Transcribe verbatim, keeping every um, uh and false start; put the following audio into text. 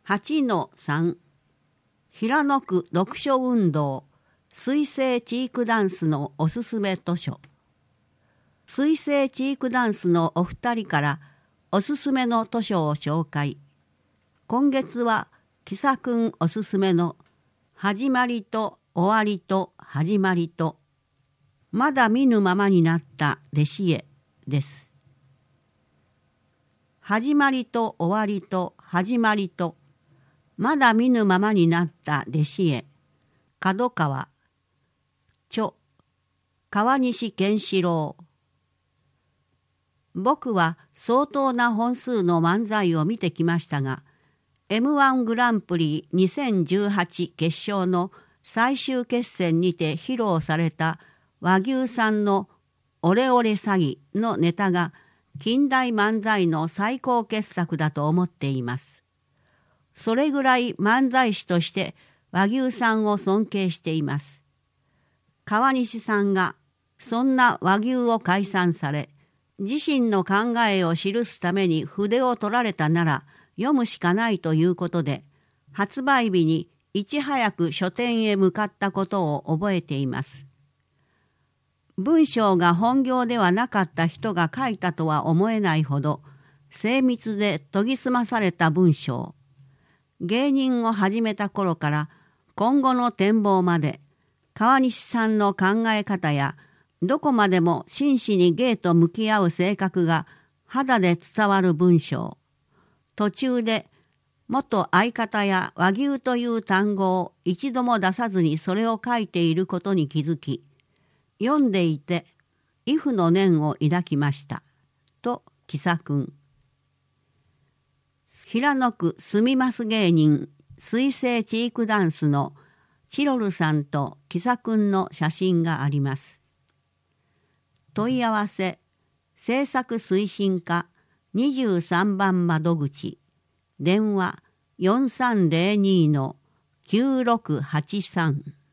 はちのさん 平野区読書運動水星チークダンスのおすすめ図書。水星チークダンスのお二人からおすすめの図書を紹介。今月はキサ君おすすめの始まりと終わりと始まりとまだ見ぬままになった弟子へです。始まりと終わりと始まりとまだ見ぬままになった弟子へ。角川著川西健志郎。僕は相当な本数の漫才を見てきましたが、エムワン グランプリにせんじゅうはち決勝の最終決戦にて披露された和牛さんのオレオレ詐欺のネタが近代漫才の最高傑作だと思っています。それぐらい漫才師として和牛さんを尊敬しています。川西さんがそんな和牛を解散され、自身の考えを記すために筆を取られたなら読むしかないということで、発売日にいち早く書店へ向かったことを覚えています。文章が本業ではなかった人が書いたとは思えないほど精密で研ぎ澄まされた文章。芸人を始めた頃から今後の展望まで、川西さんの考え方やどこまでも真摯に芸と向き合う性格が肌で伝わる文章。途中で元相方や和牛という単語を一度も出さずにそれを書いていることに気づき、読んでいて畏怖の念を抱きましたとキサ君。平野区住みます芸人水星チークダンスのチロルさんとキサ君の写真があります。問い合わせ制作推進課にじゅうさんばん窓口、電話 よんさんぜろにのきゅうろくはちさん。